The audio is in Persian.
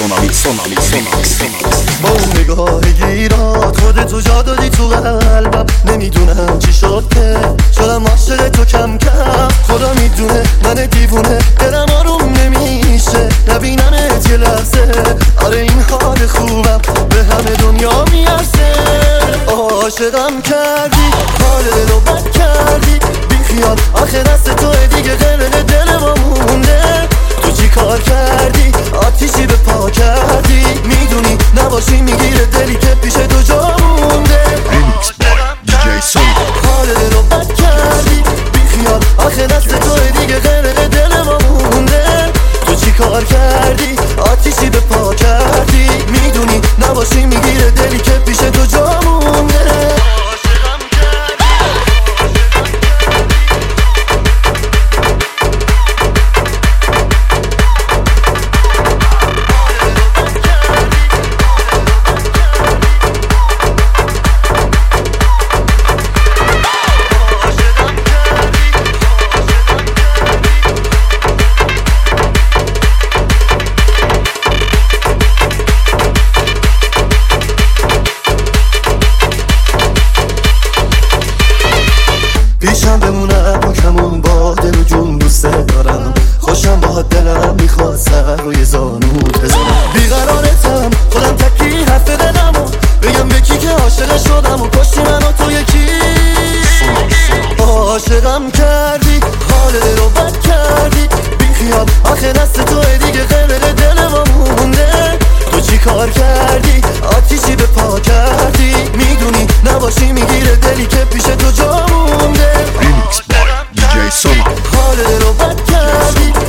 با اون نگاه گیرات خودتو جا دادی تو قلبم. نمیدونم چی شد که شدم عاشق تو کم کم. خدا میدونه من دیوونه دلم آروم نمیشه نبینمت یه لحظه. آره این حال خوبم به همه دنیا میارسه. عاشقم کردی حال دلو بد کردی بی خیال آخه دست توه دیگه قرن دل ما مونده. تو چی کار کردی آتیشی به پا کردی میدونی نباشی میگیره دلی که پیش تو جا مونده. حال دلو بد کردی بی خیال آخه دست توه دیگه قرن دل ما مونده. تو چی کار کردی آتیشی به پا کردی میدونی نباشی میگیره دلی که پیش تو جا مونده. پیشم بمونم کمون با دل و جون دوست دارم. خوشم با دلم میخواد سر روی زانوت بزنم. بیقرارتم خودم تکی حرف دلمو بگم به کی که عاشق شدم و کشتی منو تو یکی. عاشقم کردی حال دلو بد کردی بی خیال آخه دست توه دیگه قرن دل ما مونده. تو چی کار کردی آتیشی به پا کردی میدونی نباشی میگیره دلی که پیش تو جا مونده. حال دلو بد کردی